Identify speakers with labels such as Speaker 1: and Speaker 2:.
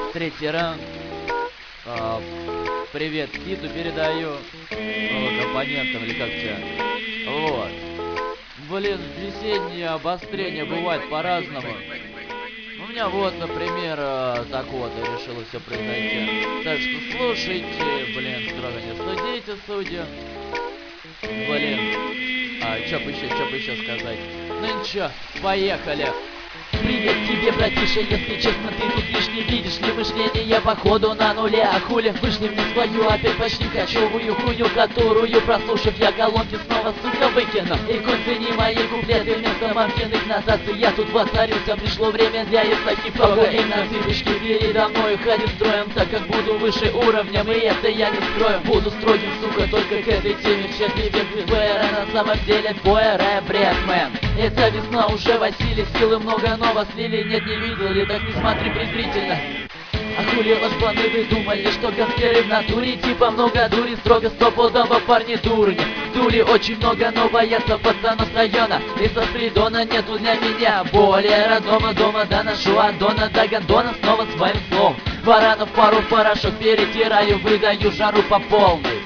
Speaker 1: Третий раунд. Привет Сиду передаю. Компонентам или как тебя. Вот. Блин, весеннее обострение бывает по-разному. У меня вот, например, так вот и решило все произойти. Так что слушайте, блин, строго не судите, судьи. Блин. Чё бы еще сказать? Ну ничего, поехали.
Speaker 2: Привет тебе, братиша, если честно, ты тут лишний. Видишь ли, мышление походу на нуле. А хули, вышли мне свою опять почти кочевую хуйню, которую, прослушав, я колонки снова, сука, выкину. И концени мои куплеты вместо мамкиных нотаций. Я тут воцарился, пришло время для яйца хип-хопа. И на цыпочки передо мной ходит строем, так как буду выше уровнем, и это я не скрою. Буду строгим, сука, только к этой теме. В честный век БР, на самом деле твой рэп-бредмен. Это весна, уже Василий, силы много, но вас слили, нет, не видел ли, так не смотри презрительно. А хули лошпаны, вы думали, что гангстеры в натуре, типа много дури, строго стопудово парни дурни. Дули очень много, но боятся пацанов с района. И со Спридона нету для меня более родного дома. Доношу от Дона до Гондона снова своим словом. Варанов пару порошок перетираю, выдаю жару по полной.